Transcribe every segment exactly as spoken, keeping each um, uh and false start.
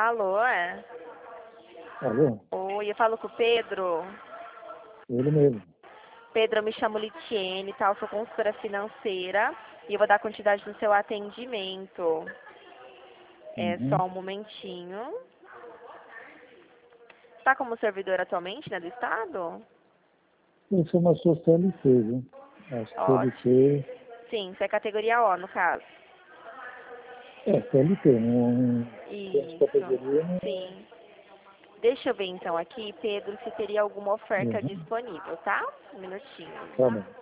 Alô, é? Alô? Oi, eu falo com o Pedro. Ele mesmo. Pedro, eu me chamo Litiene, tá? Eu sou consultora financeira e eu vou dar continuidade no seu atendimento. É Uhum. só um momentinho. Tá como servidor atualmente, né, do Estado? Eu sou uma sua C L T, viu? A Ótimo. C L T. Sim, você é categoria O, no caso. É, C L T, não temos Isso. categoria, não. Sim. Deixa eu ver então aqui, Pedro, se teria alguma oferta Uhum. disponível, tá? Um minutinho. Tá bom.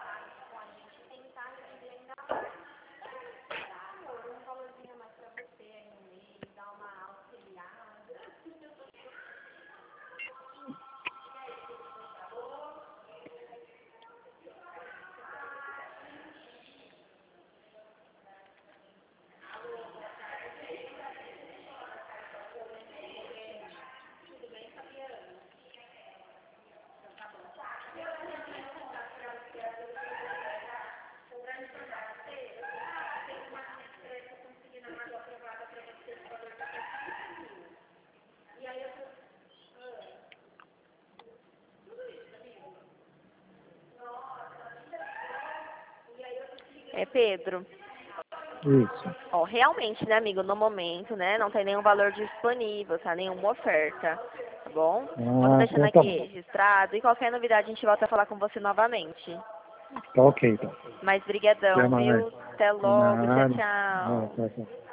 É, Pedro. Isso. Ó, realmente, né, amigo, no momento, né, não tem nenhum valor disponível, tá? Nenhuma oferta, tá bom? Vou estar Ah, deixando então tá aqui bom. registrado e qualquer novidade a gente volta a falar com você novamente. Tá ok, então. Mas Até brigadão, mais. viu? Até De logo, tchau, nada. Ah, tchau. tá, tá.